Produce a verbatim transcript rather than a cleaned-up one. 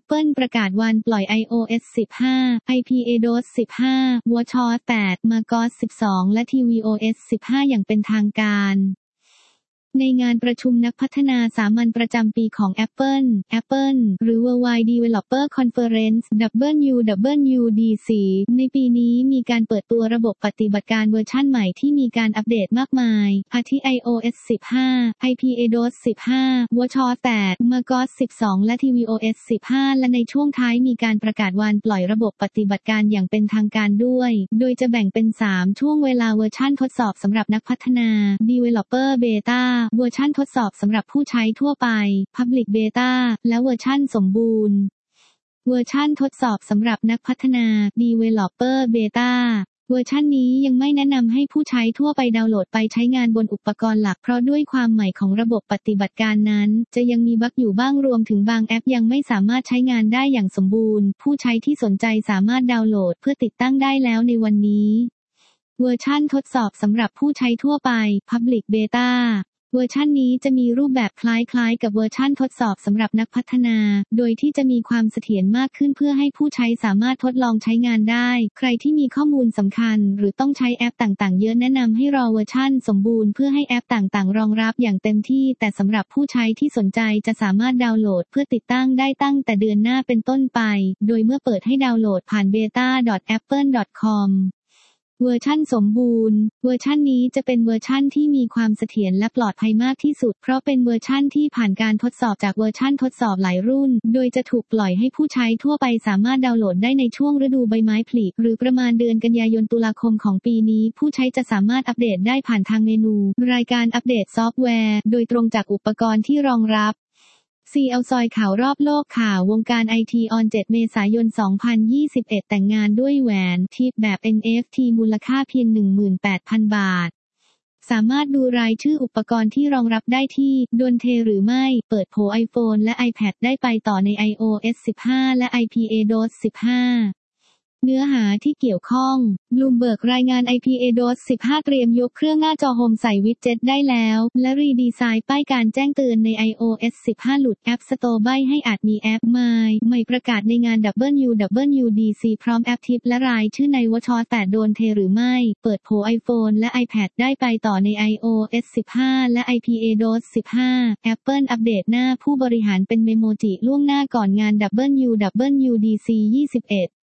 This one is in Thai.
Apple ประกาศวันปล่อย iOS สิบห้า iPadOS สิบห้า watchOS แปด macOS สิบสอง และ tvOS สิบห้า อย่างเป็นทางการในงานประชุมนักพัฒนาสามัญประจำปีของ Apple Apple หรือ Worldwide Developer Conference ดับเบิลยู ดับเบิลยู ดี ซี ในปีนี้มีการเปิดตัวระบบปฏิบัติการเวอร์ชั่นใหม่ที่มีการอัปเดตมากมายอาทิ iOS สิบห้า iPadOS สิบห้า watchOS แปด macOS สิบสอง และ tvOS สิบห้า และในช่วงท้ายมีการประกาศวันปล่อยระบบปฏิบัติการอย่างเป็นทางการด้วยโดยจะแบ่งเป็นสามช่วงเวลาเวอร์ชั่นทดสอบสำหรับนักพัฒนา Developer Betaเวอร์ชันทดสอบสำหรับผู้ใช้ทั่วไป Public Beta และเวอร์ชันสมบูรณ์เวอร์ชันทดสอบสำหรับนักพัฒนา Developer Beta เวอร์ชันนี้ยังไม่แนะนำให้ผู้ใช้ทั่วไปดาวน์โหลดไปใช้งานบนอุปกรณ์หลักเพราะด้วยความใหม่ของระบบปฏิบัติการนั้นจะยังมีบั๊กอยู่บ้างรวมถึงบางแอปยังไม่สามารถใช้งานได้อย่างสมบูรณ์ผู้ใช้ที่สนใจสามารถดาวน์โหลดเพื่อติดตั้งได้แล้วในวันนี้เวอร์ชันทดสอบสำหรับผู้ใช้ทั่วไป Public Betaเวอร์ชันนี้จะมีรูปแบบคล้ายๆกับเวอร์ชันทดสอบสำหรับนักพัฒนาโดยที่จะมีความเสถียรมากขึ้นเพื่อให้ผู้ใช้สามารถทดลองใช้งานได้ใครที่มีข้อมูลสำคัญหรือต้องใช้แอปต่างๆเยอะแนะนำให้รอเวอร์ชันสมบูรณ์เพื่อให้แอปต่างๆรองรับอย่างเต็มที่แต่สำหรับผู้ใช้ที่สนใจจะสามารถดาวน์โหลดเพื่อติดตั้งได้ตั้งแต่เดือนหน้าเป็นต้นไปโดยเมื่อเปิดให้ดาวน์โหลดผ่าน บี เอ ที เอ ดอท แอปเปิล ดอท คอมเวอร์ชันสมบูรณ์เวอร์ชันนี้จะเป็นเวอร์ชันที่มีความเสถียรและปลอดภัยมากที่สุดเพราะเป็นเวอร์ชันที่ผ่านการทดสอบจากเวอร์ชันทดสอบหลายรุ่นโดยจะถูกปล่อยให้ผู้ใช้ทั่วไปสามารถดาวน์โหลดได้ในช่วงฤดูใบไม้ผลิหรือประมาณเดือนกันยายนตุลาคมของปีนี้ผู้ใช้จะสามารถอัปเดตได้ผ่านทางเมนูรายการอัปเดตซอฟต์แวร์โดยตรงจากอุปกรณ์ที่รองรับซี แอล ซอยข่าวรอบโลกข่าววงการไอทีออนเจ็ดเมษายนสองพันยี่สิบเอ็ดแต่งงานด้วยแหวนทิปแบบ เอ็น เอฟ ที มูลค่าเพียง หนึ่งหมื่นแปดพัน บาทสามารถดูรายชื่ออุปกรณ์ที่รองรับได้ที่ดนเทหรือไม่เปิดโผ iPhone และ iPad ได้ไปต่อใน iOS สิบห้า และ iPadOS สิบห้าเนื้อหาที่เกี่ยวข้อง Bloomberg รายงาน iPadOS สิบห้า เตรียมยกเครื่องหน้าจอโฮมใส่วิดเจ็ตได้แล้วและรีดีไซน์ป้ายการแจ้งเตือนใน iOS สิบห้า หลุด App Store ใบ้ให้อาจมีแอปใหม่ใหม่ประกาศในงาน ดับเบิลยู ดับเบิลยู ดี ซี พร้อมแอปทิปและรายชื่อใน watchOS แปด โดนเทหรือไม่เปิดโผ iPhone และ iPad ได้ไปต่อใน iOS สิบห้า และ iPadOS สิบห้า Apple อัปเดตหน้าผู้บริหารเป็นเมโมจิล่วงหน้าก่อนงาน ดับเบิลยู ดับเบิลยู ดี ซี ยี่สิบเอ็ด